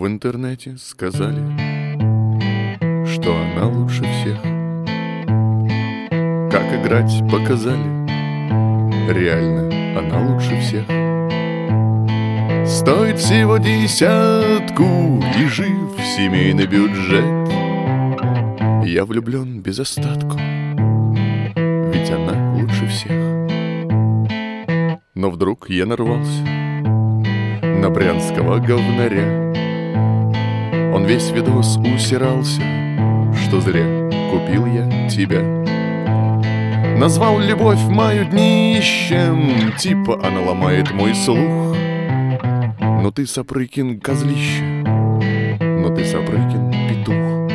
В интернете сказали, что она лучше всех. Как играть показали, реально она лучше всех. Стоит всего 10 и жив семейный бюджет. Я влюблен без остатку, ведь она лучше всех. Но вдруг я нарвался на брянского говнаря. Он весь видос усирался, что зря купил я тебя. Назвал любовь мою днищем, типа она ломает мой слух. Но ты, Сапрыкин, козлище, но ты, Сапрыкин, петух.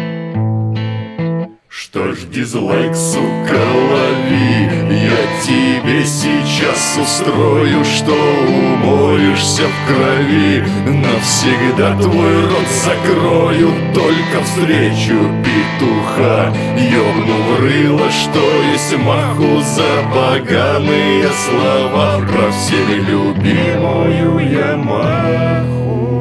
Что ж, дизлайк, сука, лови, я тебе сейчас устрою, что умоешься в крови. Навсегда твой рот закрою, только встречу петуха ёбну в рыло, что есть маху за поганые слова. Про всеми любимую я маху.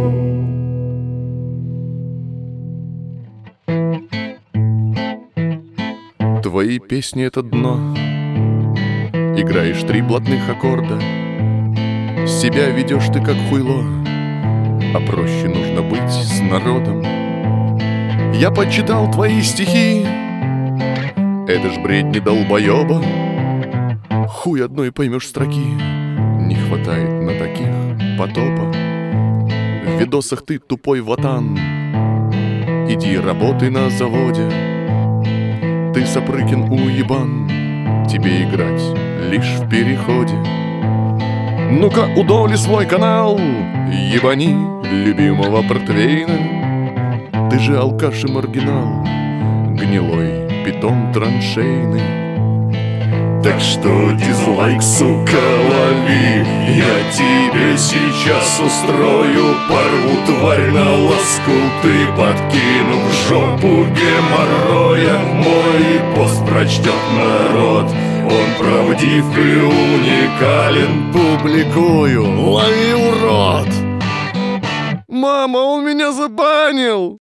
Твои песни — это дно. Играешь 3 блатных аккорда. Себя ведешь ты как хуйло, а проще нужно быть с народом. Я почитал твои стихи, это ж бредни долбоеба. Хуй одной поймешь строки, не хватает на таких потопа. В видосах ты тупой ватан, иди работай на заводе. Ты, Сапрыкин, уебан, тебе играть лишь в переходе. Ну-ка, удоли свой канал, ебани любимого портвейна. Ты же алкаш и маргинал, гнилой питон траншейный. Так что, дизлайк, сука, лови, я тебе сейчас устрою. Порву тварь на лоскуты, подкину в жопу геморроя. Мой пост прочтет народ, он правдив и уникален. Публикую, лови, урод! Мама, он меня забанил!